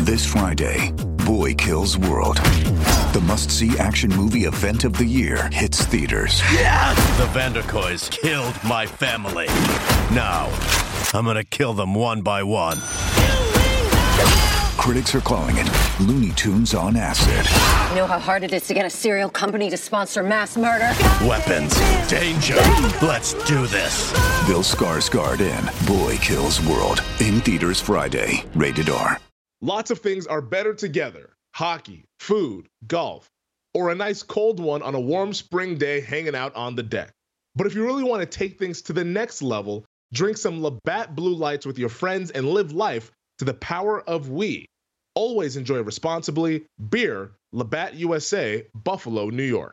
This Friday, Boy Kills World. The must-see action movie event of the year hits theaters. Yes! The Vanderkoys killed my family. Now, I'm gonna kill them one by one. Critics are calling it Looney Tunes on acid. You know how hard it is to get a cereal company to sponsor mass murder? Weapons, danger. Let's do this. Bill Skarsgård in Boy Kills World. In theaters Friday. Rated R. Lots of things are better together. Hockey, food, golf, or a nice cold one on a warm spring day hanging out on the deck. But if you really want to take things to the next level, drink some Labatt Blue Lights with your friends and live life to the power of we. Always enjoy responsibly. Beer, Labatt USA, Buffalo, New York.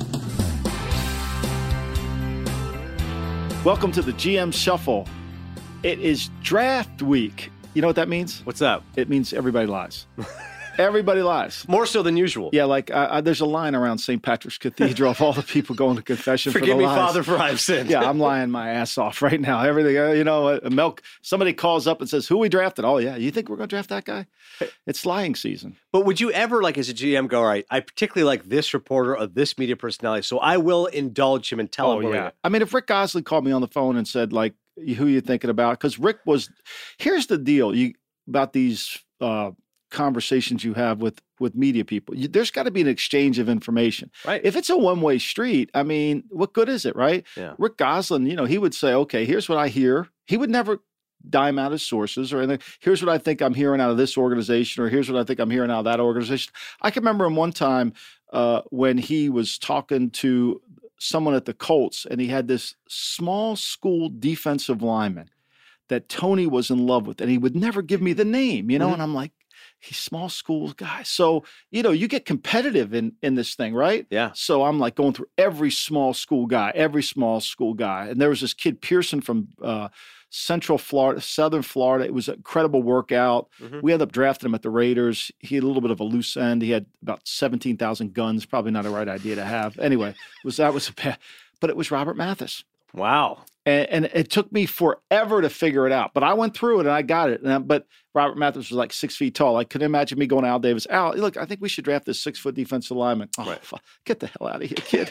Welcome to the GM Shuffle. It is draft week. You know what that means? What's that? It means everybody lies. Everybody lies. More so than usual. Yeah, like there's a line around St. Patrick's Cathedral of all the people going to confession Forgive for the me, lies. Father, for I've sinned. Yeah, I'm lying my ass off right now. Everything, Milk, somebody calls up and says, who we drafted? Oh, yeah, you think we're going to draft that guy? It's lying season. But would you ever, like as a GM, go, all right, I particularly like this reporter or this media personality, so I will indulge him and tell him. Yeah. I mean, if Rick Gosley called me on the phone and said, like, who you thinking about? Because Rick was, here's the deal about these conversations you have with media people. There's got to be an exchange of information. Right. If it's a one-way street, I mean, what good is it, right? Yeah. Rick Goslin, he would say, okay, here's what I hear. He would never dime out his sources or anything. Here's what I think I'm hearing out of this organization, or here's what I think I'm hearing out of that organization. I can remember him one time when he was talking to someone at the Colts, and he had this small school defensive lineman that Tony was in love with, and he would never give me the name, and I'm like, he's small school guy. So, you get competitive in this thing, right? Yeah. So I'm like going through every small school guy. And there was this kid, Pearson, from Southern Florida. It was an incredible workout. Mm-hmm. We ended up drafting him at the Raiders. He had a little bit of a loose end. He had about 17,000 guns. Probably not a right idea to have. Anyway, that was a bad, but it was Robert Mathis. Wow. And it took me forever to figure it out. But I went through it and I got it. But Robert Mathis was like 6 feet tall. I couldn't imagine me going to Al Davis. Al, look, I think we should draft this 6-foot defensive lineman. Oh, right. Get the hell out of here, kid.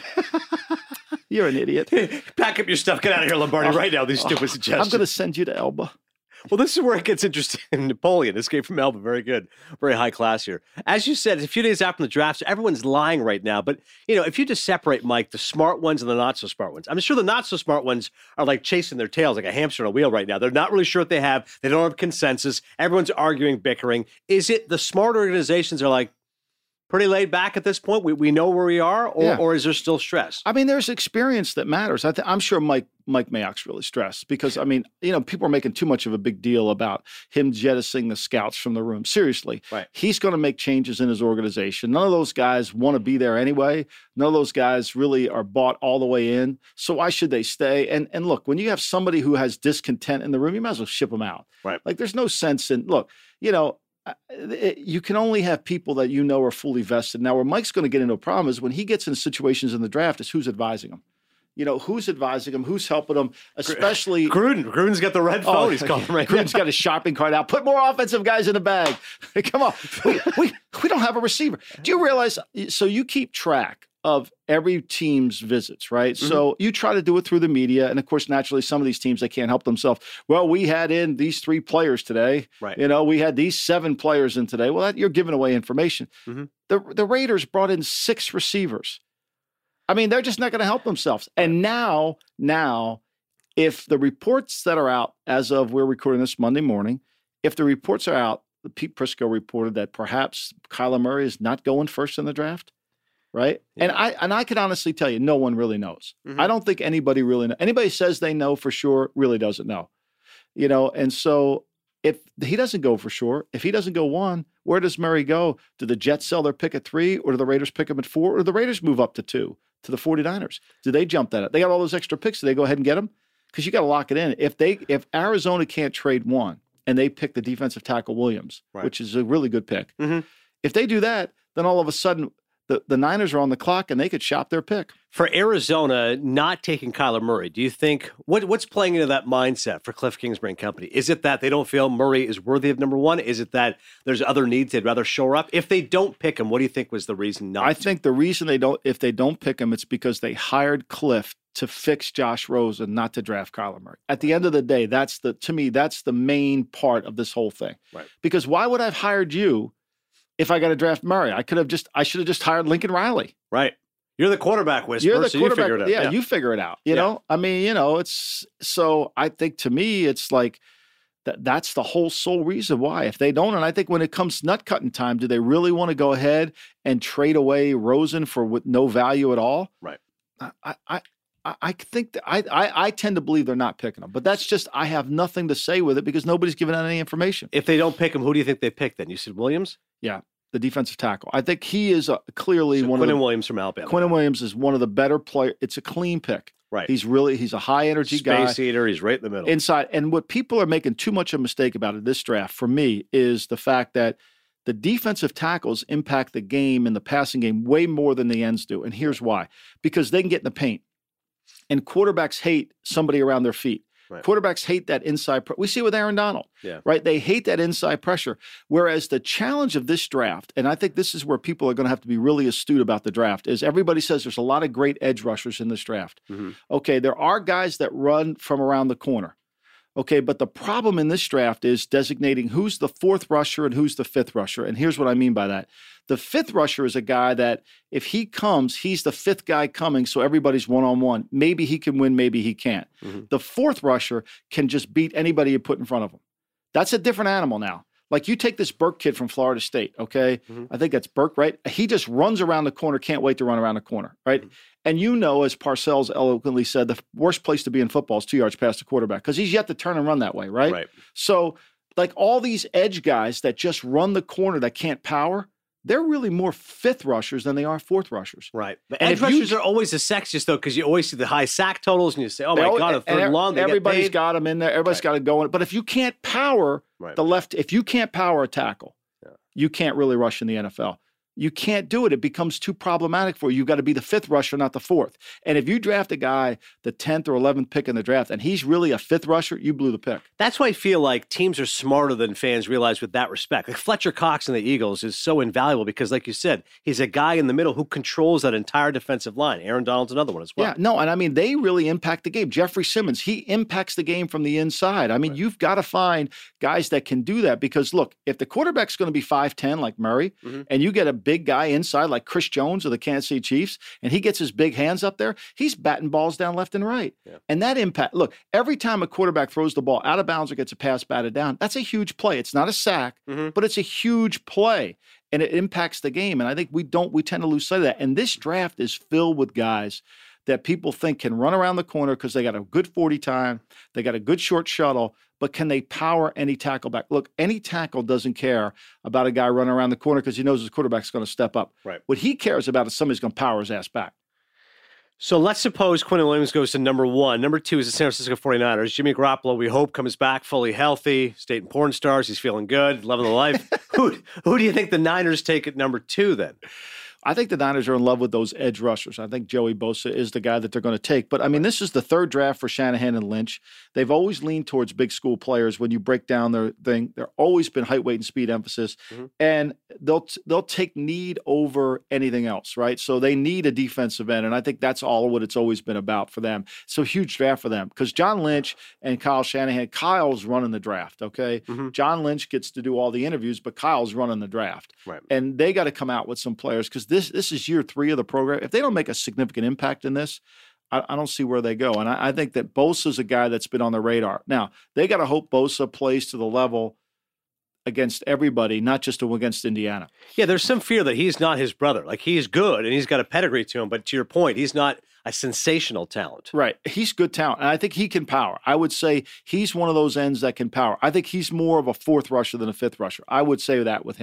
You're an idiot. Pack up your stuff. Get out of here, Lombardi, right now. These stupid suggestions. I'm going to send you to Elba. Well, this is where it gets interesting. Napoleon, escape from Elba, very good. Very high class here. As you said, it's a few days after the draft, so everyone's lying right now. But, if you just separate, Mike, the smart ones and the not-so-smart ones, I'm sure the not-so-smart ones are like chasing their tails like a hamster on a wheel right now. They're not really sure what they have. They don't have consensus. Everyone's arguing, bickering. Is it the smart organizations are like, pretty laid back at this point? We know where we are, or is there still stress? I mean, there's experience that matters. I'm sure Mike Mayock's really stressed because, people are making too much of a big deal about him jettisoning the scouts from the room. Seriously. Right. He's going to make changes in his organization. None of those guys want to be there anyway. None of those guys really are bought all the way in. So why should they stay? And look, when you have somebody who has discontent in the room, you might as well ship them out. Right. Like, there's no sense in, look, you can only have people that are fully vested. Now, where Mike's going to get into a problem is when he gets in situations in the draft is who's advising him. Who's advising him, who's helping him, especially Gruden. Gruden's got the red phone. He's calling right now. Gruden's got his shopping cart out. Put more offensive guys in the bag. Come on. We don't have a receiver. Do you realize? So you keep track of every team's visits, right? Mm-hmm. So you try to do it through the media. And of course, naturally, some of these teams, they can't help themselves. Well, we had in these 3 players today. Right. We had these 7 players in today. Well, you're giving away information. Mm-hmm. The Raiders brought in 6 receivers. I mean, they're just not going to help themselves. And now, if the reports that are out as of we're recording this Monday morning, if the reports are out, Pete Prisco reported that perhaps Kyler Murray is not going first in the draft. Right. Yeah. And I can honestly tell you, no one really knows. Mm-hmm. I don't think anybody really knows. Anybody says they know for sure really doesn't know, and so if he doesn't go for sure, if he doesn't go 1, where does Murray go? Do the Jets sell their pick at 3 or do the Raiders pick him at 4 or do the Raiders move up to 2 to the 49ers? Do they jump that up? They got all those extra picks. Do they go ahead and get them? Because you got to lock it in. If Arizona can't trade 1 and they pick the defensive tackle Williams, right, which is a really good pick. Mm-hmm. If they do that, then all of a sudden the Niners are on the clock and they could shop their pick. For Arizona not taking Kyler Murray, do you think what's playing into that mindset for Cliff Kingsbury and company? Is it that they don't feel Murray is worthy of number one? Is it that there's other needs they'd rather shore up? If they don't pick him, what do you think was the reason not? I think the reason if they don't pick him, it's because they hired Cliff to fix Josh Rosen, not to draft Kyler Murray. At the end of the day, to me, that's the main part of this whole thing. Right. Because why would I have hired you if I got to draft Murray? I should have just hired Lincoln Riley. Right. You're the quarterback whisperer, You're the so quarterback. you figure it out. Yeah, you figure it out. You know? I mean, it's so I think to me, it's like that's the whole sole reason why. If they don't, and I think when it comes nut cutting time, do they really want to go ahead and trade away Rosen with no value at all? Right. I think that I tend to believe they're not picking him, but that's just I have nothing to say with it because nobody's given out any information. If they don't pick him, who do you think they pick then? You said Williams? Yeah, the defensive tackle. I think he is clearly one of the. Quinnen Williams from Alabama. Quinnen Williams is one of the better players. It's a clean pick. Right. He's a high energy guy. Space eater. He's right in the middle. Inside. And what people are making too much of a mistake about in this draft for me is the fact that the defensive tackles impact the game and the passing game way more than the ends do. And here's why. Because they can get in the paint. And quarterbacks hate somebody around their feet. Right. Quarterbacks hate that inside. We see it with Aaron Donald, right? They hate that inside pressure. Whereas the challenge of this draft, and I think this is where people are going to have to be really astute about the draft, is everybody says there's a lot of great edge rushers in this draft. Mm-hmm. Okay, there are guys that run from around the corner. Okay, but the problem in this draft is designating who's the fourth rusher and who's the fifth rusher. And here's what I mean by that. The fifth rusher is a guy that if he comes, he's the fifth guy coming, so everybody's one-on-one. Maybe he can win, maybe he can't. Mm-hmm. The fourth rusher can just beat anybody you put in front of him. That's a different animal now. Like you take this Burke kid from Florida State, okay? Mm-hmm. I think that's Burke, right? He just runs around the corner, can't wait to run around the corner, right? Mm-hmm. And as Parcells eloquently said, the worst place to be in football is 2 yards past the quarterback because he's yet to turn and run that way, right? Right. So like all these edge guys that just run the corner that can't power, they're really more fifth rushers than they are fourth rushers. Right. But edge rushers are always the sexiest, though, because you always see the high sack totals and you say, oh, my God, a third long. Everybody's got them in there. Everybody's got to go in. But if you can't power the left, if you can't power a tackle, you can't really rush in the NFL. You can't do it. It becomes too problematic for you. You've got to be the fifth rusher, not the fourth. And if you draft a guy, the 10th or 11th pick in the draft, and he's really a fifth rusher, you blew the pick. That's why I feel like teams are smarter than fans realize with that respect. Like Fletcher Cox in the Eagles is so invaluable because, like you said, he's a guy in the middle who controls that entire defensive line. Aaron Donald's another one as well. Yeah, no, and I mean, they really impact the game. Jeffrey Simmons, he impacts the game from the inside. I mean, you've got to find guys that can do that because, look, if the quarterback's going to be 5'10", like Murray, and you get a big guy inside like Chris Jones of the Kansas City Chiefs, and he gets his big hands up there, he's batting balls down left and right. Yeah. And that impact, look, every time a quarterback throws the ball out of bounds or gets a pass batted down, that's a huge play. It's not a sack, but it's a huge play, and it impacts the game. And I think we tend to lose sight of that. And this draft is filled with guys that people think can run around the corner because they got a good 40 time, they got a good short shuttle, but can they power any tackle back? Look, any tackle doesn't care about a guy running around the corner because he knows his quarterback's going to step up. Right. What he cares about is somebody's going to power his ass back. So let's suppose Quinnen Williams goes to number one. Number two is the San Francisco 49ers. Jimmy Garoppolo, we hope, comes back fully healthy. State and porn stars. He's feeling good, loving the life. Who do you think the Niners take at number two then? I think the Niners are in love with those edge rushers. I think Joey Bosa is the guy that they're going to take. But, I mean, this is the third draft for Shanahan and Lynch. They've always leaned towards big school players. When you break down their thing, they're always been height, weight, and speed emphasis. And they'll take need over anything else, right? So they need a defensive end, and I think that's all what it's always been about for them. So huge draft for them because John Lynch and Kyle Shanahan, Kyle's running the draft, okay? John Lynch gets to do all the interviews, but Kyle's running the draft. Right. And they got to come out with some players because this is year 3 of the program. If they don't make a significant impact in this, I don't see where they go. And I think that Bosa's a guy that's been on the radar. Now, they got to hope Bosa plays to the level against everybody, not just against Indiana. Yeah, there's some fear that he's not his brother. Like, he's good and he's got a pedigree to him, but to your point, he's not a sensational talent. Right. He's good talent, and I think he can power. I would say he's one of those ends that can power. I think he's more of a fourth rusher than a fifth rusher. I would say that with him.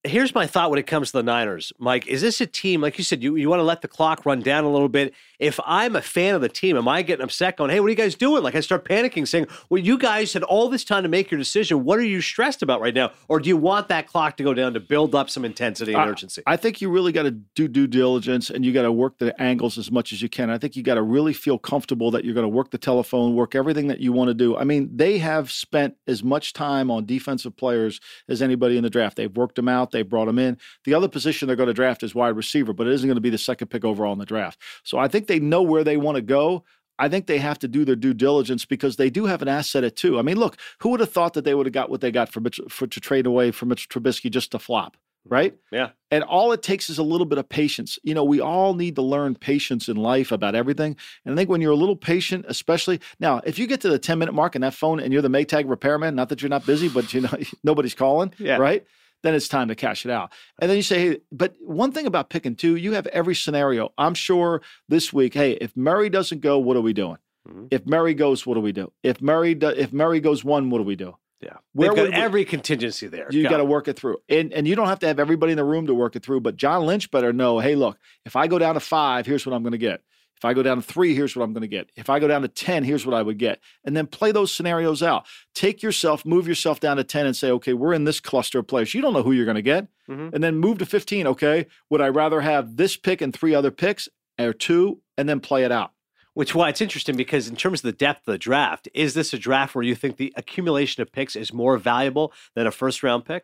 Here's my thought when it comes to the Niners, Mike. Is this a team, like you said, you want to let the clock run down a little bit? If I'm a fan of the team, am I getting upset going, hey, what are you guys doing? Like I start panicking saying, well, you guys had all this time to make your decision. What are you stressed about right now? Or do you want that clock to go down to build up some intensity and urgency? I think you really got to do due diligence, and you got to work the angles as much as you can. I think you got to really feel comfortable that you're going to work the telephone, work everything that you want to do. I mean, they have spent as much time on defensive players as anybody in the draft. They've worked them out. They've brought them in. The other position they're going to draft is wide receiver, but it isn't going to be the second pick overall in the draft. So I think they know where they want to go. I think they have to do their due diligence because they do have an asset at 2. I mean, look, who would have thought that they would have got what they got to trade away for Mitch Trubisky just to flop, right? Yeah. And all it takes is a little bit of patience. You know, we all need to learn patience in life about everything. And I think when you're a little patient, especially now, if you get to the 10-minute mark on that phone and you're the Maytag repairman, not that you're not busy, but you know nobody's calling, right? Then it's time to cash it out. And then you say, hey, but one thing about picking 2, you have every scenario. I'm sure this week, hey, if Murray doesn't go, what are we doing? Mm-hmm. If Murray goes, what do we do? If Murray goes 1, what do we do? Yeah. They've got every contingency there. You got to work it through. And you don't have to have everybody in the room to work it through, but John Lynch better know, hey, look, if I go down to 5, here's what I'm going to get. If I go down to 3, here's what I'm going to get. If I go down to 10, here's what I would get. And then play those scenarios out. Move yourself down to 10 and say, okay, we're in this cluster of players. You don't know who you're going to get. Mm-hmm. And then move to 15. Okay, would I rather have this pick and 3 other picks or 2, and then play it out? Which why it's interesting because in terms of the depth of the draft, is this a draft where you think the accumulation of picks is more valuable than a first-round pick?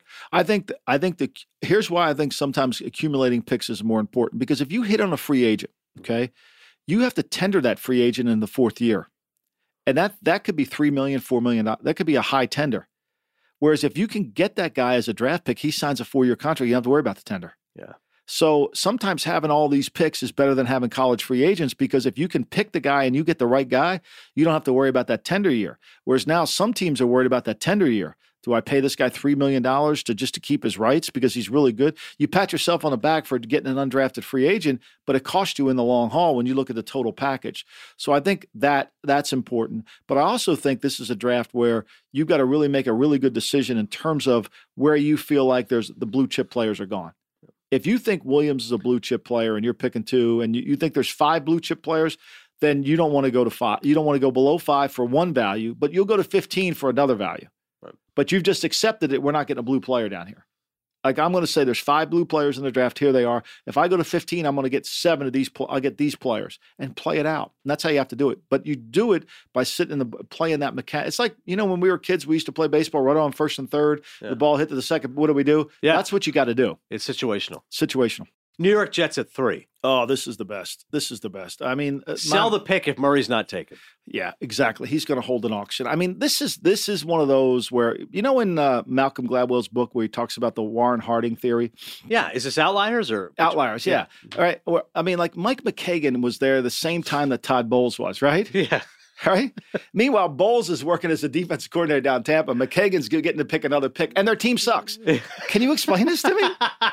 Here's why I think sometimes accumulating picks is more important. Because if you hit on a free agent, okay, you have to tender that free agent in the 4th year. And that could be $3 million, $4 million. That could be a high tender. Whereas if you can get that guy as a draft pick, he signs a 4-year contract, you don't have to worry about the tender. Yeah. So sometimes having all these picks is better than having college free agents because if you can pick the guy and you get the right guy, you don't have to worry about that tender year. Whereas now some teams are worried about that tender year. Do I pay this guy $3 million to keep his rights because he's really good? You pat yourself on the back for getting an undrafted free agent, but it costs you in the long haul when you look at the total package. So I think that's important. But I also think this is a draft where you've got to really make a really good decision in terms of where you feel like the blue chip players are gone. If you think Williams is a blue chip player and you're picking 2 and you think there's 5 blue chip players, then you don't want to go to 5. You don't want to go below 5 for one value, but you'll go to 15 for another value. Right. But you've just accepted it. We're not getting a blue player down here. Like I'm going to say there's 5 blue players in the draft. Here they are. If I go to 15, I'm going to get 7 of these. I'll get these players and play it out. And that's how you have to do it. But you do it by playing that mechanic. It's like, when we were kids, we used to play baseball right on 1st and 3rd. Yeah. The ball hit to the 2nd. What do? Yeah. That's what you got to do. It's situational. New York Jets at 3. Oh, this is the best. I mean, sell the pick if Murray's not taken. Yeah, exactly. He's going to hold an auction. I mean, this is one of those where in Malcolm Gladwell's book where he talks about the Warren Harding theory. Yeah, is this Outliers or Outliers? Yeah. All right. Well, I mean, like Mike McKagan was there the same time that Todd Bowles was, right? Yeah. Right? Meanwhile, Bowles is working as a defensive coordinator down Tampa. McKagan's getting to pick another pick, and their team sucks. Can you explain this to me?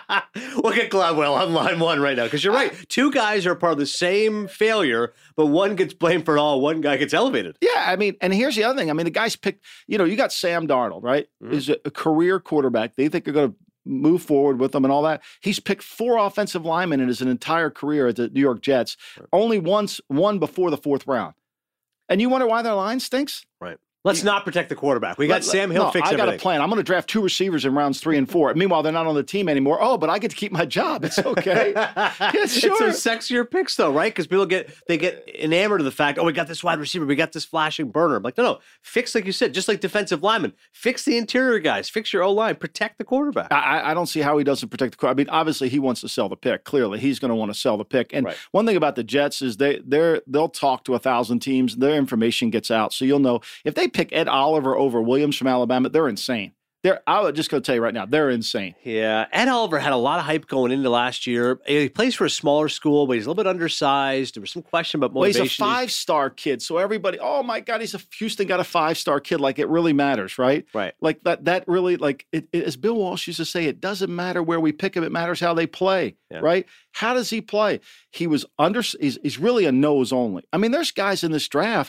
Look at Gladwell on line 1 right now, because you're right. 2 guys are part of the same failure, but one gets blamed for it all. One guy gets elevated. Yeah, I mean, and here's the other thing. I mean, the guys picked, you got Sam Darnold, right? Mm-hmm. He's a career quarterback. They think they're going to move forward with them and all that. He's picked 4 offensive linemen in his entire career at the New York Jets, only one before the 4th round. And you wonder why their line stinks? Right. Let's not protect the quarterback. We got Sam Hill fix everything. I got a plan. I'm going to draft 2 receivers in rounds 3 and 4. Meanwhile, they're not on the team anymore. Oh, but I get to keep my job. It's okay. Yeah, sure. It's some sexier picks, though, right? Because people get enamored of the fact, we got this wide receiver. We got this flashing burner. I'm like, no. Fix, like you said, just like defensive linemen. Fix the interior guys. Fix your O-line. Protect the quarterback. I don't see how he doesn't protect the quarterback. I mean, obviously, he wants to sell the pick. Clearly, he's going to want to sell the pick. And one thing about the Jets is they'll talk to 1,000 teams. Their information gets out. So you'll know. If they pick Ed Oliver over Williams from Alabama, they're insane. I was just going to tell you right now, they're insane. Yeah. Ed Oliver had a lot of hype going into last year. He plays for a smaller school, but he's a little bit undersized. There was some question about motivation. Well, he's a 5-star kid. So everybody, oh my God, Houston got a 5-star kid. Like it really matters, right? Right. Like that really, like as Bill Walsh used to say, it doesn't matter where we pick him. It matters how they play, right? How does he play? He's really a nose only. I mean, there's guys in this draft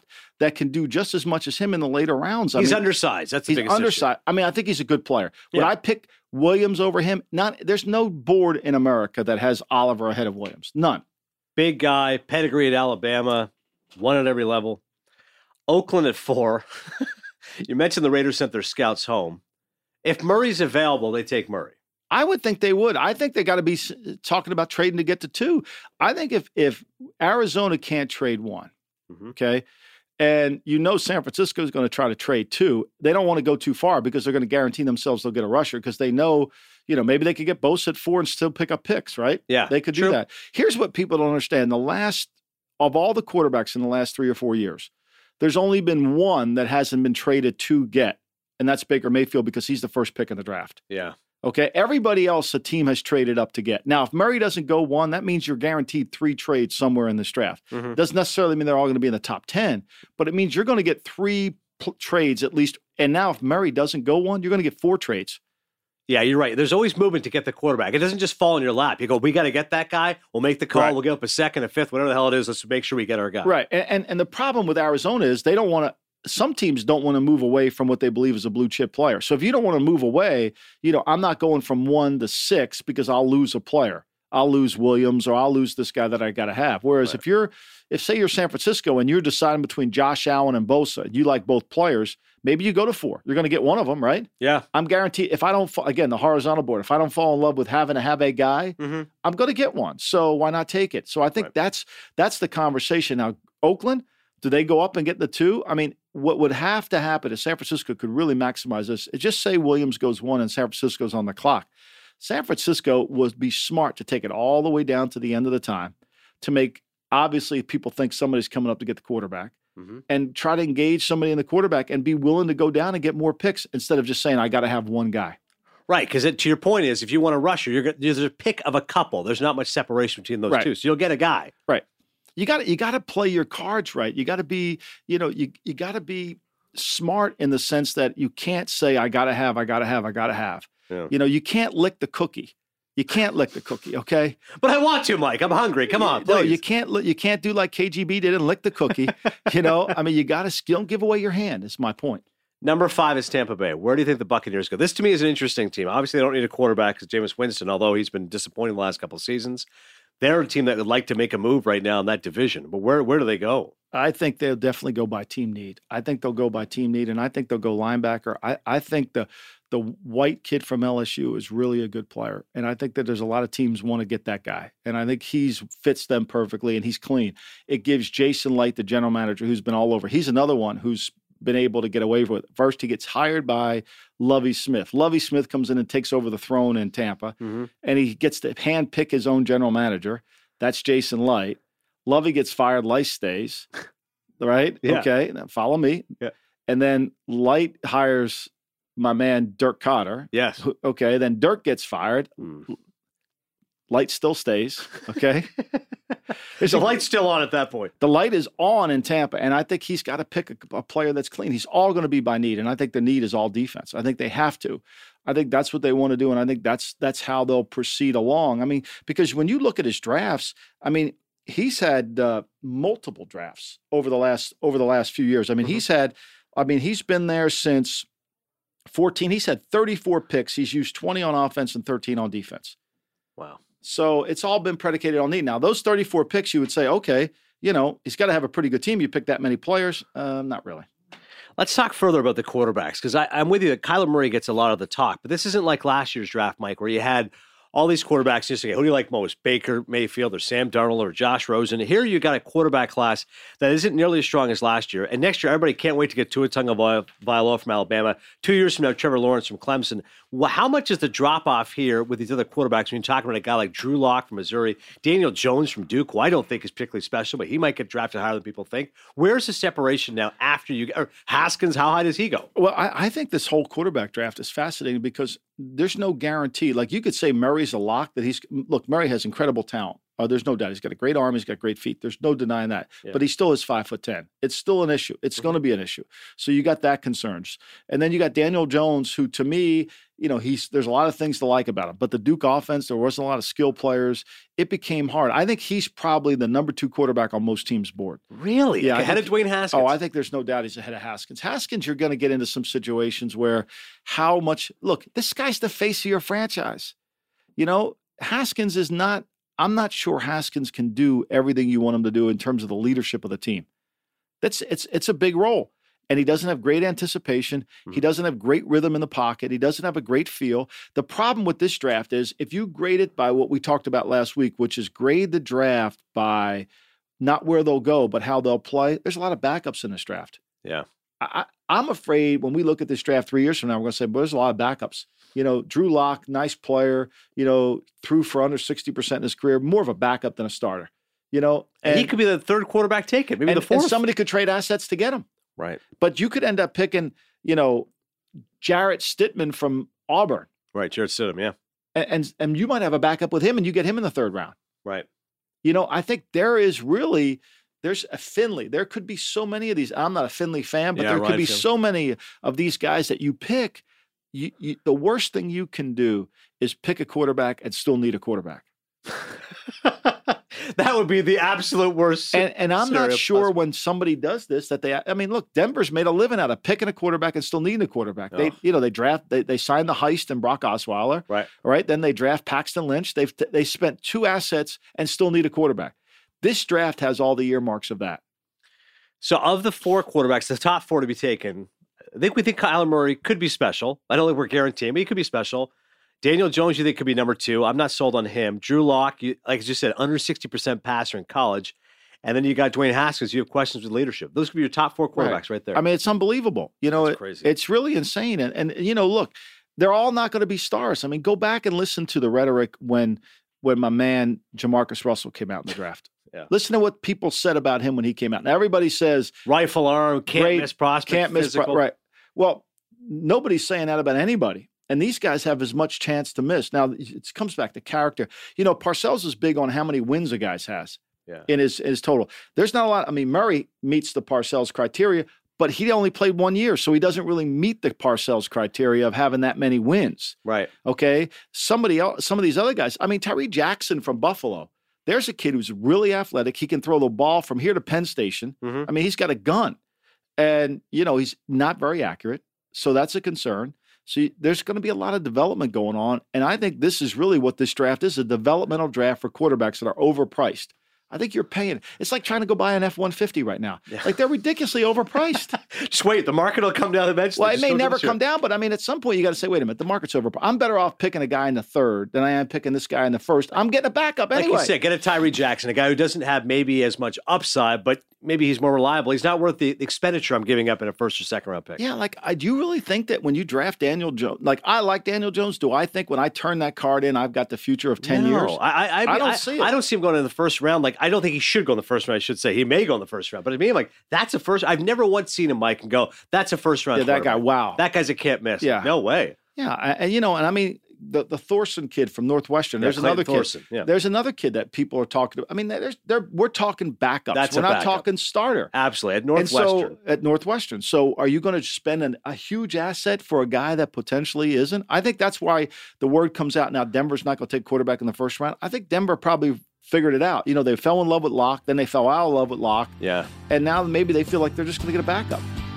that can do just as much as him in the later rounds. He's undersized. That's the biggest undersized. issue. I mean, I think he's a good player. Would I pick Williams over him? There's no board in America that has Oliver ahead of Williams. None. Big guy, pedigree at Alabama, won at every level. Oakland at 4. You mentioned the Raiders sent their scouts home. If Murray's available, they take Murray. I would think they would. I think they got to be talking about trading to get to 2. I think if Arizona can't trade 1, okay, and San Francisco is going to try to trade 2, they don't want to go too far because they're going to guarantee themselves they'll get a rusher because they know, maybe they could get Bosa at 4 and still pick up picks, right? Yeah, they could do that. Here's what people don't understand. Of all the quarterbacks in the last 3 or 4 years, there's only been one that hasn't been traded to get, and that's Baker Mayfield because he's the first pick in the draft. Yeah. Okay, everybody else a team has traded up to get. Now, if Murray doesn't go 1, that means you're guaranteed 3 trades somewhere in this draft. Doesn't necessarily mean they're all going to be in the top 10, but it means you're going to get 3 trades at least. And now if Murray doesn't go 1, you're going to get 4 trades. Yeah, you're right. There's always movement to get the quarterback. It doesn't just fall in your lap. You go, we got to get that guy. We'll make the call. Right. We'll give up a 2nd, a 5th, whatever the hell it is. Let's make sure we get our guy. Right. And the problem with Arizona is they don't want to. Some teams don't want to move away from what they believe is a blue chip player. So if you don't want to move away, I'm not going from 1 to 6 because I'll lose a player. I'll lose Williams or I'll lose this guy that I got to have. Whereas if say you're San Francisco and you're deciding between Josh Allen and Bosa, and you like both players, maybe you go to 4. You're going to get one of them, right? Yeah. I'm guaranteed if I don't, again, the horizontal board, if I don't fall in love with having to have a guy, I'm going to get one. So why not take it? So I think that's the conversation. Now, Oakland, do they go up and get the 2? I mean, what would have to happen if San Francisco could really maximize this is just say Williams goes 1 and San Francisco's on the clock. San Francisco would be smart to take it all the way down to the end of the time to make, obviously, people think somebody's coming up to get the quarterback and try to engage somebody in the quarterback and be willing to go down and get more picks instead of just saying, I got to have one guy. Right, because to your point is, if you want a rusher, there's a pick of a couple. There's not much separation between those two, so you'll get a guy. Right. You got to play your cards right. You got to be, you got to be smart in the sense that you can't say I got to have. Yeah. You can't lick the cookie. You can't lick the cookie, okay? But I want to, Mike. I'm hungry. Come on, please. No, you can't do like KGB did and lick the cookie. I mean, you got to don't give away your hand. Is my point. Number 5 is Tampa Bay. Where do you think the Buccaneers go? This to me is an interesting team. Obviously, they don't need a quarterback because Jameis Winston, although he's been disappointing the last couple of seasons. They're a team that would like to make a move right now in that division. But where do they go? I think they'll definitely go by team need. And I think they'll go linebacker. I think the white kid from LSU is really a good player. And I think that there's a lot of teams want to get that guy. And I think he fits them perfectly, and he's clean. It gives Jason Light, the general manager, who's been all over. He's another one who's been able to get away with it. First, he gets hired by Lovie Smith. Lovie Smith comes in and takes over the throne in Tampa, and he gets to handpick his own general manager. That's Jason Light. Lovie gets fired, Light stays, right? Yeah. Okay, now follow me. Yeah. And then Light hires my man Dirk Cotter. Yes. Okay, then Dirk gets fired. Light still stays, okay? The light's still on at that point. The light is on in Tampa, and I think he's got to pick a player that's clean. He's all going to be by need, and I think the need is all defense. I think they have to. I think that's what they want to do, and I think that's how they'll proceed along. I mean, because when you look at his drafts, I mean, he's had multiple drafts over the last few years. I mean, he's been there since 14. He's had 34 picks. He's used 20 on offense and 13 on defense. Wow. So it's all been predicated on need. Now, those 34 picks, you would say, okay, he's got to have a pretty good team. You pick that many players. Not really. Let's talk further about the quarterbacks, because I'm with you that Kyler Murray gets a lot of the talk, but this isn't like last year's draft, Mike, where you had all these quarterbacks. You say, who do you like most? Baker Mayfield or Sam Darnold or Josh Rosen? Here you got a quarterback class that isn't nearly as strong as last year. And next year, everybody can't wait to get Tua Tagovailoa from Alabama. 2 years from now, Trevor Lawrence from Clemson. Well, how much is the drop-off here with these other quarterbacks when you're talking about a guy like Drew Lock from Missouri, Daniel Jones from Duke, who I don't think is particularly special, but he might get drafted higher than people think. Where's the separation now after or Haskins, how high does he go? Well, I think this whole quarterback draft is fascinating because there's no guarantee. Like you could say Murray's a lock that Murray has incredible talent. There's no doubt. He's got a great arm. He's got great feet. There's no denying that. Yeah. But he still is 5'10". It's still an issue. It's going to be an issue. So you got that concerns. And then you got Daniel Jones, who to me, there's a lot of things to like about him. But the Duke offense, there wasn't a lot of skill players. It became hard. I think he's probably the number 2 quarterback on most teams' board. Really? Yeah, Ahead of Dwayne Haskins? Oh, I think there's no doubt he's ahead of Haskins. Haskins, you're going to get into some situations where look, this guy's the face of your franchise. Haskins is not, I'm not sure Haskins can do everything you want him to do in terms of the leadership of the team. It's a big role. And he doesn't have great anticipation. He doesn't have great rhythm in the pocket. He doesn't have a great feel. The problem with this draft is if you grade it by what we talked about last week, which is grade the draft by not where they'll go, but how they'll play, there's a lot of backups in this draft. Yeah. I'm afraid when we look at this draft 3 years from now, we're going to say, but there's a lot of backups. Drew Lock, nice player, threw for under 60% in his career, more of a backup than a starter, and he could be the 3rd quarterback taken, maybe the 4th. And somebody could trade assets to get him. Right. But you could end up picking, Jarrett Stidham from Auburn. Right, Jarrett Stidham, yeah. And you might have a backup with him and you get him in the 3rd round. Right. I think there's a Finley. There could be so many of these. I'm not a Finley fan, but there could be so many of these guys that you pick. The worst thing you can do is pick a quarterback and still need a quarterback. That would be the absolute worst. And I'm not sure when somebody does this look, Denver's made a living out of picking a quarterback and still needing a quarterback. They signed the Heist and Brock Osweiler. Right. All right. Then they draft Paxton Lynch. They spent 2 assets and still need a quarterback. This draft has all the earmarks of that. So of the 4 quarterbacks, the top 4 to be taken, we think Kyler Murray could be special. I don't think we're guaranteeing, but he could be special. Daniel Jones, you think could be number 2. I'm not sold on him. Drew Lock, like you said, under 60% passer in college. And then you got Dwayne Haskins. You have questions with leadership. Those could be your top 4 quarterbacks right there. I mean, it's unbelievable. That's crazy. It's really insane. And look, they're all not going to be stars. I mean, go back and listen to the rhetoric when my man Jamarcus Russell came out in the draft. Yeah. Listen to what people said about him when he came out. Now, everybody says rifle arm, can't miss prospect, can't miss physical. Right. Well, nobody's saying that about anybody. And these guys have as much chance to miss. Now, it comes back to character. Parcells is big on how many wins a guy has in his total. There's not a lot. I mean, Murray meets the Parcells criteria, but he only played 1 year, so he doesn't really meet the Parcells criteria of having that many wins. Right. Okay? Somebody else, some of these other guys. I mean, Tyree Jackson from Buffalo. There's a kid who's really athletic. He can throw the ball from here to Penn Station. Mm-hmm. I mean, he's got a gun. And, he's not very accurate. So that's a concern. So there's going to be a lot of development going on. And I think this is really what this draft is, a developmental draft for quarterbacks that are overpriced. I think you're paying. It's like trying to go buy an F-150 right now. Yeah. Like they're ridiculously overpriced. Just wait. The market will come down eventually. Well, it may never come down, but I mean, at some point you got to say, wait a minute, the market's overpriced. I'm better off picking a guy in the 3rd than I am picking this guy in the 1st. I'm getting a backup anyway. Like you said, get a Tyree Jackson, a guy who doesn't have maybe as much upside, but maybe he's more reliable. He's not worth the expenditure I'm giving up in a 1st or 2nd round pick. Yeah, do you really think that when you draft Daniel Jones, I like Daniel Jones, do I think when I turn that card in, I've got the future of 10 years? I don't see it. I don't see him going in the 1st round. I don't think he should go in the 1st round, I should say. He may go in the 1st round. But I mean, that's a first. I've never once seen him, Mike, and go, that's a 1st round. Yeah, that guy, wow. That guy's a can't miss. Yeah. No way. Yeah, and I mean, the Thorson kid from Northwestern. There's another kid. Yeah. There's another kid that people are talking about. I mean, we're talking backups. We're not talking starter. Absolutely. At Northwestern. So are you going to spend a huge asset for a guy that potentially isn't? I think that's why the word comes out now. Denver's not going to take quarterback in the 1st round. I think Denver probably figured it out. They fell in love with Locke, then they fell out of love with Locke. Yeah. And now maybe they feel like they're just going to get a backup.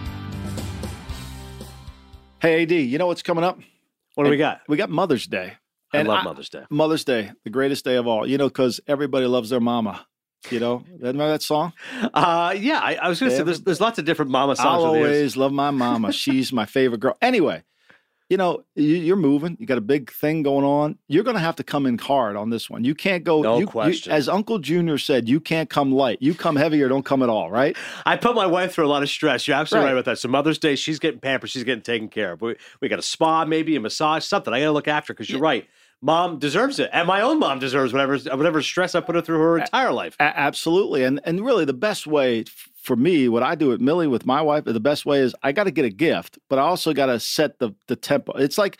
Hey, AD, you know what's coming up? What do we got? We got Mother's Day. I love Mother's Day. Mother's Day, the greatest day of all. Because everybody loves their mama. Remember that song? Yeah, I was going to say there's lots of different mama songs. I'll always love my mama. She's my favorite girl. Anyway, you're moving. You got a big thing going on. You're going to have to come in hard on this one. You can't go. No question. As Uncle Junior said, you can't come light. You come heavy or don't come at all, right? I put my wife through a lot of stress. You're absolutely right about that. So Mother's Day, she's getting pampered. She's getting taken care of. We got a spa, maybe a massage, something. I got to look after because you're right. Mom deserves it. And my own mom deserves whatever stress I put her through her entire life. Absolutely. And really the best way for me, what I do with Millie, with my wife, the best way is I got to get a gift, but I also got to set the tempo. It's like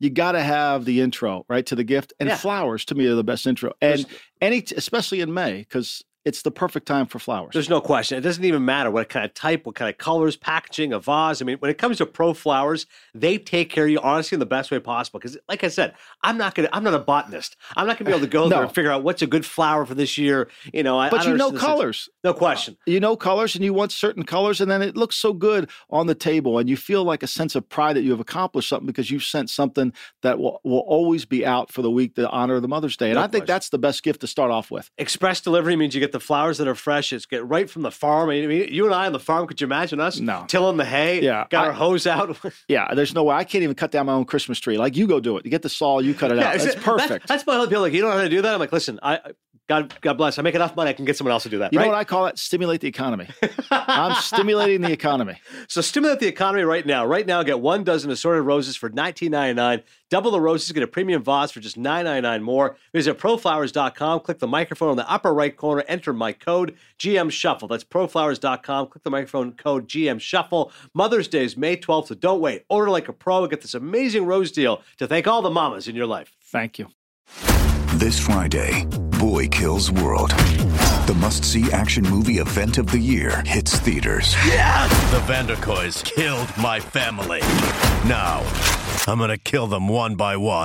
you got to have the intro, right, to the gift. And flowers, to me, are the best intro. And especially in May, because it's the perfect time for flowers. There's no question. It doesn't even matter what kind of type, what kind of colors, packaging, a vase. I mean, when it comes to Pro Flowers, they take care of you, honestly, in the best way possible. Because, like I said, I'm not a botanist. I'm not going to be able to go there and figure out what's a good flower for this year. You know, but you know colors. No question. You know colors, and you want certain colors, and then it looks so good on the table, and you feel like a sense of pride that you have accomplished something because you've sent something that will always be out for the week to honor the Mother's Day. And I think that's the best gift to start off with. Express delivery means you get the flowers that are fresh. It's get right from the farm. I mean, you and I on the farm, could you imagine us tilling the hay? Yeah. Got our hose out. Yeah, there's no way. I can't even cut down my own Christmas tree. Like, you go do it. You get the saw, you cut it out. It's perfect. That's my whole deal. Like, you don't know how to do that? I'm like, listen, God bless. I make enough money, I can get someone else to do that. You know what I call it? Stimulate the economy. I'm stimulating the economy. So stimulate the economy right now. Right now, get 1 dozen assorted roses for $19.99. Double the roses, get a premium vase for just $9.99 more. Visit proflowers.com. Click the microphone on the upper right corner. Enter my code GM Shuffle. That's proflowers.com. Click the microphone code GM Shuffle. Mother's Day is May 12th, so don't wait. Order like a pro and get this amazing rose deal to thank all the mamas in your life. Thank you. This Friday, Boy Kills World. The must-see action movie event of the year hits theaters. The Vanderkoys killed my family. Now, I'm gonna kill them one by one.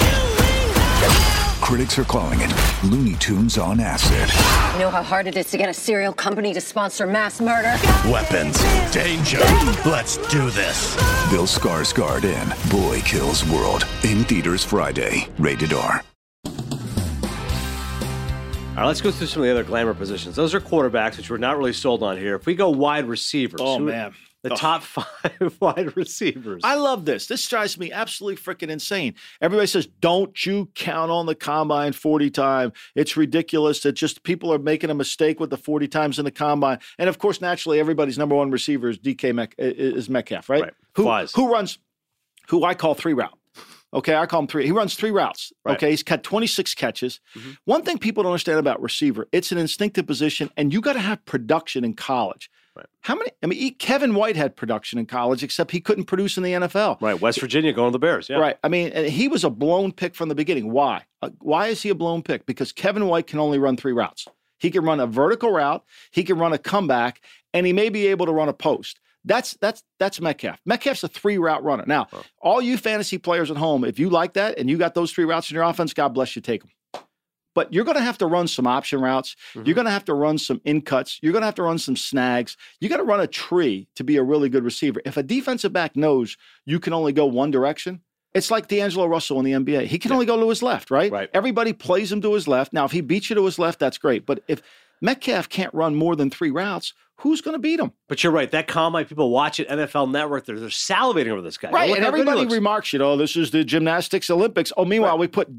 Critics are calling it Looney Tunes on acid. You know how hard it is to get a serial company to sponsor mass murder? Weapons, danger. Let's do this. Bill Skarsgård in Boy Kills World. In theaters Friday. Rated R. All right, let's go through some of the other glamour positions. Those are quarterbacks, which we're not really sold on here. If we go wide receivers. Man. The top 5 wide receivers. I love this. This drives me absolutely freaking insane. Everybody says, don't you count on the combine 40 time. It's ridiculous. It just people are making a mistake with the 40 times in the combine. And of course, naturally, everybody's number one receiver is Metcalf, right? Who I call 3-route. Okay, I call him 3. He runs 3 routes. Right. Okay, he's got 26 catches. One thing people don't understand about receiver, it's an instinctive position, and you got to have production in college. Right. How many? I mean, Kevin White had production in college, except he couldn't produce in the NFL. Right, West Virginia going to the Bears. Yeah. Right. I mean, and he was a blown pick from the beginning. Why? Why is he a blown pick? Because Kevin White can only run 3 routes. He can run a vertical route, he can run a comeback, and he may be able to run a post. That's Metcalf. Metcalf's a 3-route runner. Now, all you fantasy players at home, if you like that and you got those 3 routes in your offense, God bless you, take them. But you're going to have to run some option routes. You're going to have to run some in cuts. You're going to have to run some snags. You got to run a tree to be a really good receiver. If a defensive back knows you can only go one direction, it's like D'Angelo Russell in the NBA. He can only go to his left, right? Everybody plays him to his left. Now, if he beats you to his left, that's great. But if Metcalf can't run more than 3 routes, who's going to beat him? But you're right. That combine, people watch it, NFL Network, they're salivating over this guy. Right, and everybody remarks, this is the gymnastics Olympics. Oh, meanwhile, we put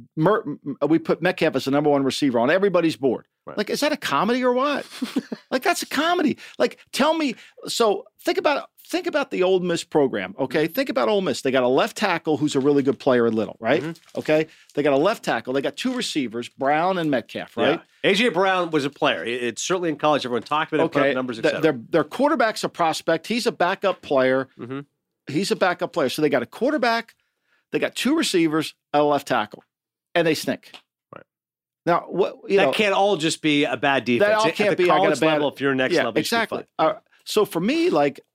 Metcalf as the number 1 receiver on everybody's board. Right. Like, is that a comedy or what? Like, that's a comedy. Like, tell me. So think about the Ole Miss program, okay? Think about Ole Miss. They got a left tackle who's a really good player in Little, right? Okay? They got a left tackle. They got 2 receivers, Brown and Metcalf, right? Yeah. A.J. Brown was a player. It's certainly in college. Everyone talked about it, put up numbers, et cetera. Their quarterback's a prospect. He's a backup player. He's a backup player. So they got a quarterback, they got 2 receivers, a left tackle, and they stink. Right. Now, that can't all just be a bad defense. That all can't be. College level, if you're next level, exactly. So for me,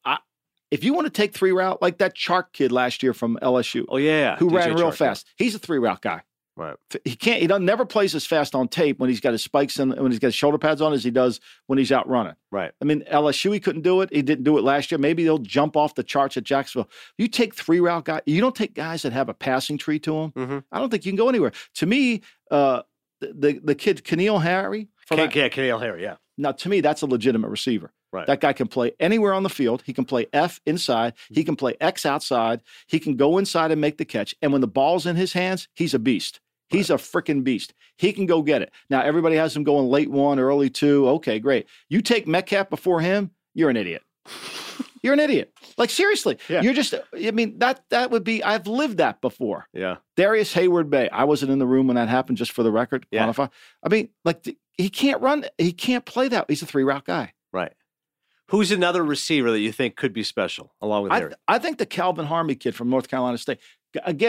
if you want to take 3-route, like that Chark kid last year from LSU. Oh, yeah. Who ran real fast. He's a 3-route guy. Right. He never plays as fast on tape when he's got his spikes and when he's got his shoulder pads on as he does when he's out running. Right. I mean, LSU, he couldn't do it. He didn't do it last year. Maybe they'll jump off the charts at Jacksonville. You take 3-route guys. You don't take guys that have a passing tree to them. I don't think you can go anywhere. To me, the kid, Keneal Harry. Keneal Harry, yeah. Now, to me, that's a legitimate receiver. Right. That guy can play anywhere on the field. He can play F inside. He can play X outside. He can go inside and make the catch. And when the ball's in his hands, he's a beast. He's a freaking beast. He can go get it. Now, everybody has him going late 1, early 2. Okay, great. You take Metcalf before him, you're an idiot. You're an idiot. Like, seriously. Yeah. You're just, I mean, that would be, I've lived that before. Yeah. Darius Hayward-Bay. I wasn't in the room when that happened, just for the record. Yeah. Quantify. I mean, like, he can't run. He can't play that. He's a 3-route guy. Right. Who's another receiver that you think could be special along with Harry? I think the Calvin Harmey kid from North Carolina State. Again,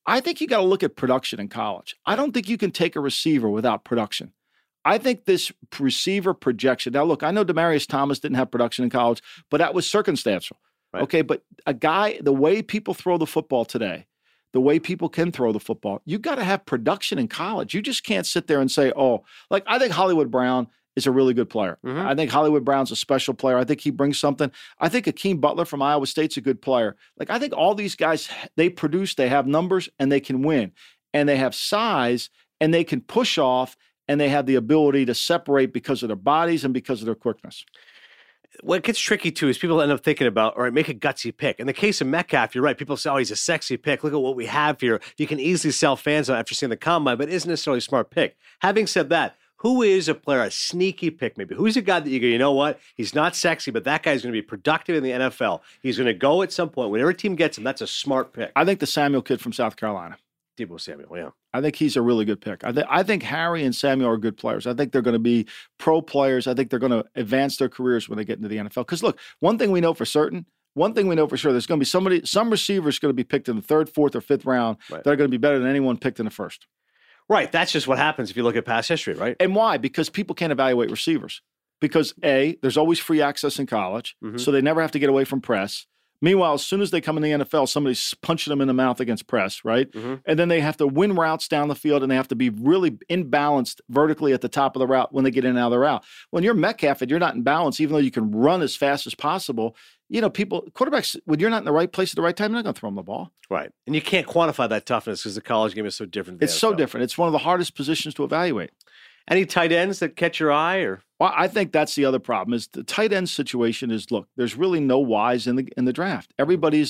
I think you got to look at production in college. I don't think you can take a receiver without production. I think this receiver projection. Now, look, I know Demaryius Thomas didn't have production in college, but that was circumstantial. Right. Okay, but a guy, the way people throw the football today, the way people can throw the football, you got to have production in college. You just can't sit there and say, oh, like I think Hollywood Brown is a really good player. Mm-hmm. I think Hollywood Brown's a special player. I think he brings something. I think Akeem Butler from Iowa State's a good player. Like I think all these guys, they produce, they have numbers, and they can win. And they have size, and they can push off, and they have the ability to separate because of their bodies and because of their quickness. What gets tricky, too, is people end up thinking about, all right, make a gutsy pick. In the case of Metcalf, you're right. People say, oh, he's a sexy pick. Look at what we have here. You can easily sell fans on after seeing the combine, but it isn't necessarily a smart pick. Having said that, who is a player, a sneaky pick maybe? Who's a guy that you go, you know what? He's not sexy, but that guy's going to be productive in the NFL. He's going to go at some point. Whenever a team gets him, that's a smart pick. I think the Samuel kid from South Carolina. Deebo Samuel, yeah. I think he's a really good pick. I think Harry and Samuel are good players. I think they're going to be pro players. I think they're going to advance their careers when they get into the NFL. Because look, one thing we know for sure, there's going to be some receivers going to be picked in the 3rd, 4th, or 5th round that are going to be better than anyone picked in the 1st. Right. That's just what happens if you look at past history, right? And why? Because people can't evaluate receivers. Because A, there's always free access in college, so they never have to get away from press. Meanwhile, as soon as they come in the NFL, somebody's punching them in the mouth against press, right? Mm-hmm. And then they have to win routes down the field, and they have to be really imbalanced vertically at the top of the route when they get in and out of the route. When you're Metcalf and you're not in balance, even though you can run as fast as possible, quarterbacks, when you're not in the right place at the right time, you're not going to throw them the ball. Right. And you can't quantify that toughness because the college game is so different. It's so different. It's one of the hardest positions to evaluate. Any tight ends that catch your eye? Or Well, I think that's the other problem is the tight end situation is, look, there's really no whys in the draft. Everybody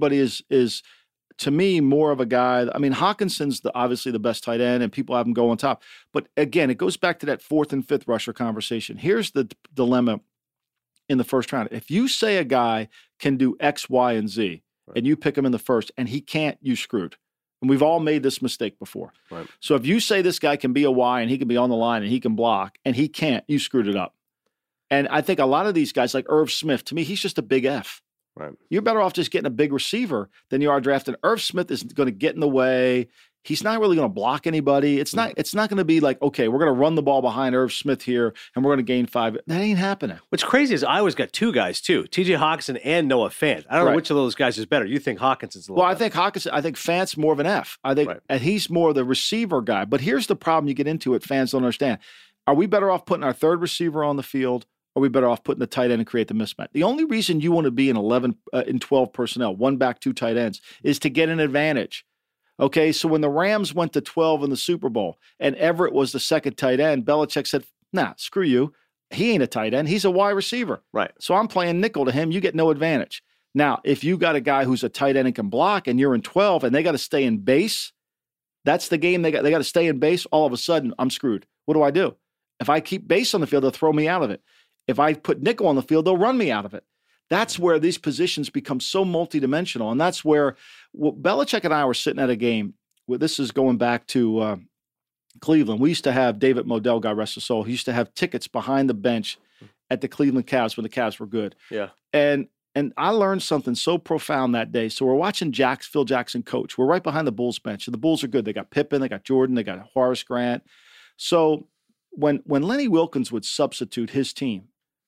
is to me more of a guy. I mean, Hawkinson's obviously the best tight end, and people have him go on top. But again, it goes back to that 4th and 5th rusher conversation. Here's the dilemma in the 1st round. If you say a guy can do X, Y, and Z, and you pick him in the 1st, and he can't, you screwed. And we've all made this mistake before. Right. So if you say this guy can be a Y and he can be on the line and he can block and he can't, you screwed it up. And I think a lot of these guys, like Irv Smith, to me, he's just a big F. Right. You're better off just getting a big receiver than you are drafting. Irv Smith is going to get in the way. He's not really going to block anybody. It's not going to be like, okay, we're going to run the ball behind Irv Smith here and we're going to gain 5. That ain't happening. What's crazy is Iowa's got 2 guys too, TJ Hawkinson and Noah Fant. I don't know which of those guys is better. You think Hawkinson's a little better? I think Fant's more of an F. I think and he's more the receiver guy. But here's the problem you get into it, fans don't understand. Are we better off putting our 3rd receiver on the field? Or are we better off putting the tight end and create the mismatch? The only reason you want to be in 12 personnel, 1 back, 2 tight ends, is to get an advantage. Okay, so when the Rams went to 12 in the Super Bowl and Everett was the 2nd tight end, Belichick said, nah, screw you. He ain't a tight end. He's a wide receiver. Right. So I'm playing nickel to him. You get no advantage. Now, if you got a guy who's a tight end and can block and you're in 12 and they got to stay in base, that's the game. They got to stay in base. All of a sudden, I'm screwed. What do? If I keep base on the field, they'll throw me out of it. If I put nickel on the field, they'll run me out of it. That's where these positions become so multidimensional. And that's where Belichick and I were sitting at a game. This is going back to Cleveland. We used to have David Modell, God rest his soul. He used to have tickets behind the bench at the Cleveland Cavs when the Cavs were good. Yeah. And I learned something so profound that day. So we're watching Phil Jackson coach. We're right behind the Bulls bench. And the Bulls are good. They got Pippen, they got Jordan, they got Horace Grant. So when Lenny Wilkins would substitute his team,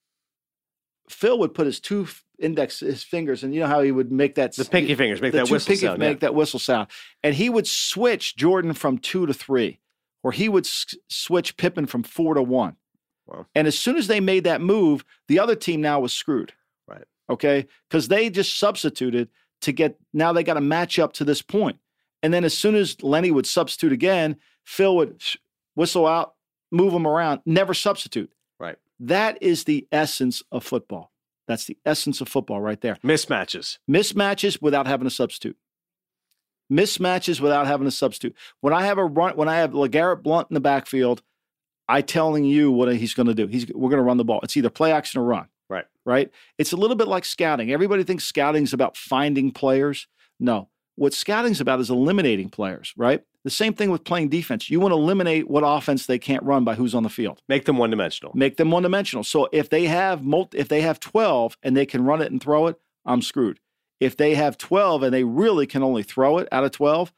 Phil would put his his fingers, and you know how he would make that the pinky fingers make that whistle sound. Make that whistle sound, and he would switch Jordan from 2 to 3, or he would switch Pippen from 4 to 1. Wow. And as soon as they made that move, the other team now was screwed. Right? Okay, because they just substituted to get. Now they got to match up to this point, and then as soon as Lenny would substitute again, Phil would whistle out, move them around, never substitute. Right. That is the essence of football. That's the essence of football right there. Mismatches without having a substitute. When I have LeGarrette Blount in the backfield, I'm telling you what he's going to do. We're going to run the ball. It's either play action or run. Right? It's a little bit like scouting. Everybody thinks scouting is about finding players. No. What scouting's about is eliminating players, right? The same thing with playing defense. You want to eliminate what offense they can't run by who's on the field. Make them one-dimensional. So if they have 12 and they can run it and throw it, I'm screwed. If they have 12 and they really can only throw it out of 12,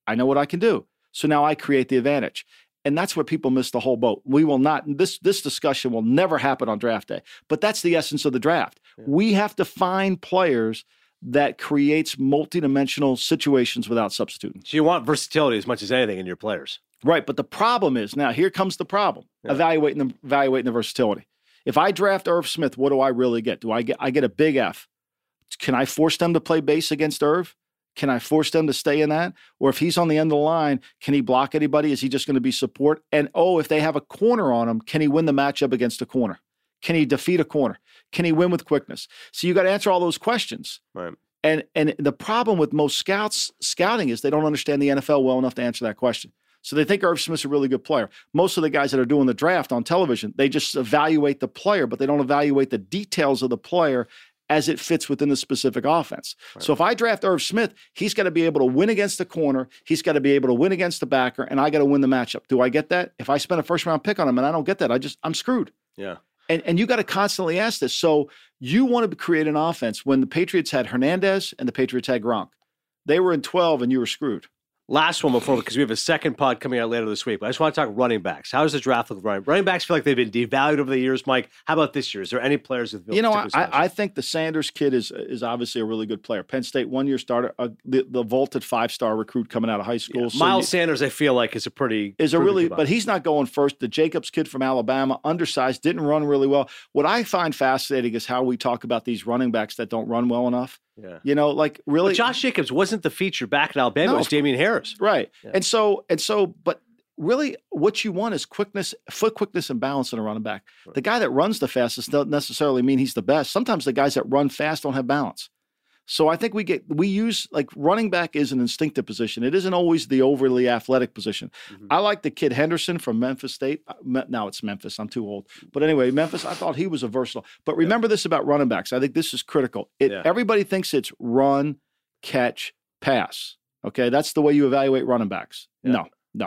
I know what I can do. So now I create the advantage. And that's where people miss the whole boat. We will not, this discussion will never happen on draft day, but that's the essence of the draft. Yeah. We have to find players that creates multidimensional situations without substituting. So you want versatility as much as anything in your players. Right, but the problem is, now here comes the problem, evaluating the versatility. If I draft Irv Smith, what do I really get? I get a big F. Can I force them to play base against Irv? Can I force them to stay in that? Or if he's on the end of the line, can he block anybody? Is he just going to be support? And, if they have a corner on him, can he win the matchup against a corner? Can he defeat a corner? Can he win with quickness? So you got to answer all those questions. Right. And the problem with most scouting is they don't understand the NFL well enough to answer that question. So they think Irv Smith's a really good player. Most of the guys that are doing the draft on television, they just evaluate the player, but they don't evaluate the details of the player as it fits within the specific offense. Right. So if I draft Irv Smith, he's got to be able to win against the corner. He's got to be able to win against the backer, and I got to win the matchup. Do I get that? If I spend a first-round pick on him and I don't get that, I'm screwed. Yeah. And you got to constantly ask this. So you want to create an offense. When the Patriots had Hernandez and the Patriots had Gronk, they were in 12 and you were screwed. Last one because we have a second pod coming out later this week. But I just want to talk running backs. How does the draft look? Running backs feel like they've been devalued over the years, Mike. How about this year? Is there any players that feel I think the Sanders kid is obviously a really good player. Penn State 1-year starter, the vaulted 5-star recruit coming out of high school. Yeah. So Miles Sanders, I feel like, is a but he's not going first. The Jacobs kid from Alabama, undersized, didn't run really well. What I find fascinating is how we talk about these running backs that don't run well enough. Yeah. Really. But Josh Jacobs wasn't the feature back in Alabama. It was Damian Harris. Right. Yeah. And so, but really what you want is quickness, foot quickness and balance in a running back. Right. The guy that runs the fastest doesn't necessarily mean he's the best. Sometimes the guys that run fast don't have balance. So I think we use running back is an instinctive position. It isn't always the overly athletic position. Mm-hmm. I like the kid Henderson from Memphis State. Now it's Memphis. I'm too old. But anyway, Memphis, I thought he was a versatile. But remember this about running backs. I think this is critical. Everybody thinks it's run, catch, pass. Okay, that's the way you evaluate running backs. Yeah.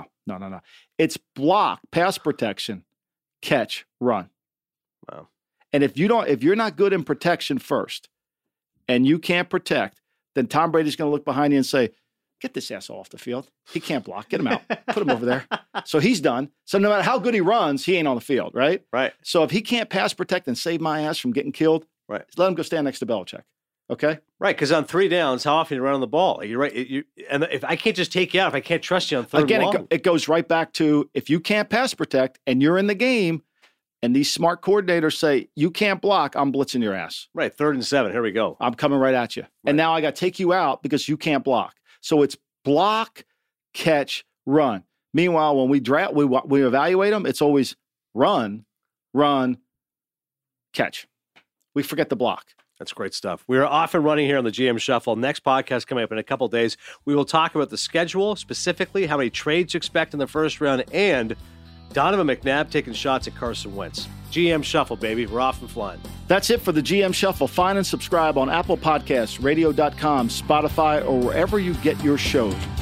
No. It's block, pass protection, catch, run. Wow. And if you're not good in protection first, and you can't protect, then Tom Brady's going to look behind you and say, get this asshole off the field. He can't block. Get him out. Put him over there. So he's done. So no matter how good he runs, he ain't on the field, right? Right. So if he can't pass protect and save my ass from getting killed, right, let him go stand next to Belichick. Okay? Right, because on 3 downs, how often you run on the ball? You're right. And if I can't just take you out, if I can't trust you on third and long. It goes right back to if you can't pass protect and you're in the game, and these smart coordinators say, you can't block, I'm blitzing your ass. Right, 3rd and 7, here we go. I'm coming right at you. Right. And now I got to take you out because you can't block. So it's block, catch, run. Meanwhile, when we evaluate them, it's always run, catch. We forget the block. That's great stuff. We are off and running here on the GM Shuffle. Next podcast coming up in a couple of days. We will talk about the schedule, specifically how many trades you expect in the first round, and Donovan McNabb taking shots at Carson Wentz. GM Shuffle, baby. We're off and flying. That's it for the GM Shuffle. Find and subscribe on Apple Podcasts, radio.com, Spotify, or wherever you get your shows.